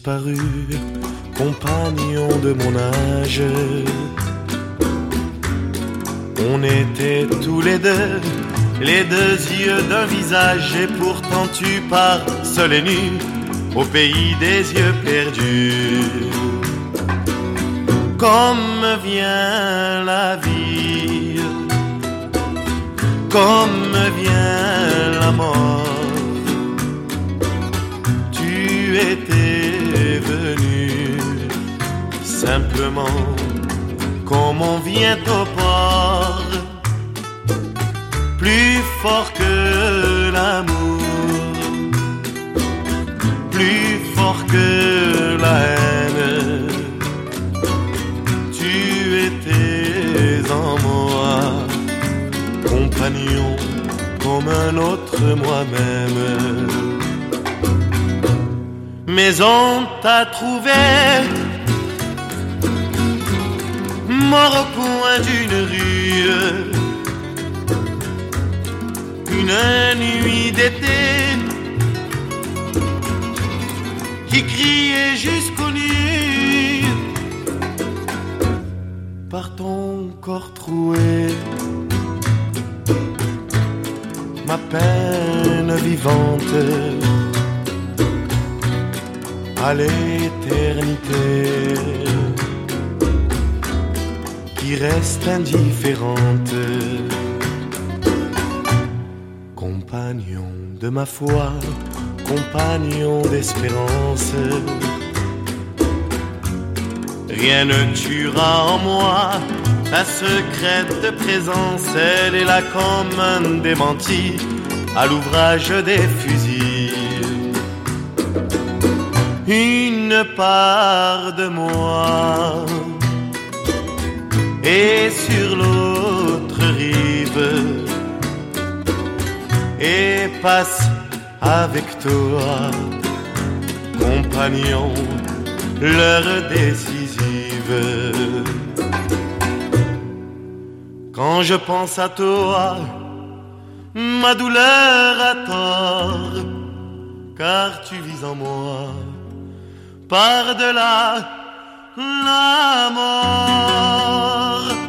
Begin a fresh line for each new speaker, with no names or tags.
disparu, compagnon de mon âge. On était tous les deux yeux d'un visage, et pourtant tu pars seul et nu au pays des yeux perdus. Comme vient la vie, comme vient la mort, tu étais venu simplement comme on vient au port, plus fort que l'amour, plus fort que la haine. Tu étais en moi, compagnon comme un autre moi-même. Mais on t'a trouvé mort au coin d'une rue, une nuit d'été qui criait jusqu'aux nues par ton corps troué. Ma peine vivante à l'éternité qui reste indifférente. Compagnon de ma foi, compagnon d'espérance, rien ne tuera en moi ta secrète présence. Elle est là comme un démenti à l'ouvrage des fusils. Une part de moi est sur l'autre rive et passe avec toi, compagnon, l'heure décisive. Quand je pense à toi, ma douleur a tort, car tu vis en moi, par-delà la mort.